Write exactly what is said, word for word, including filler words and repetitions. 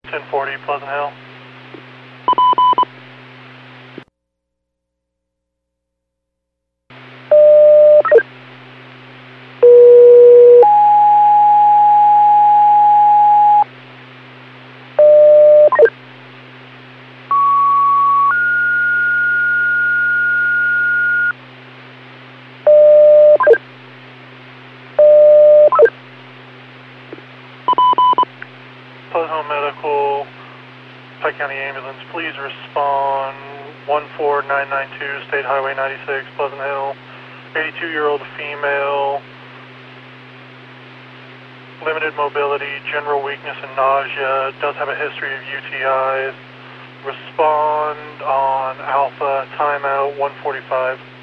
ten forty Pleasant Hill. Pleasant Hill Medical, Pike County Ambulance, please respond. one four nine nine two State Highway ninety-six, Pleasant Hill. eighty-two-year-old female, limited mobility, general weakness and nausea, does have a history of U T Is. Respond on Alpha, timeout one forty-five.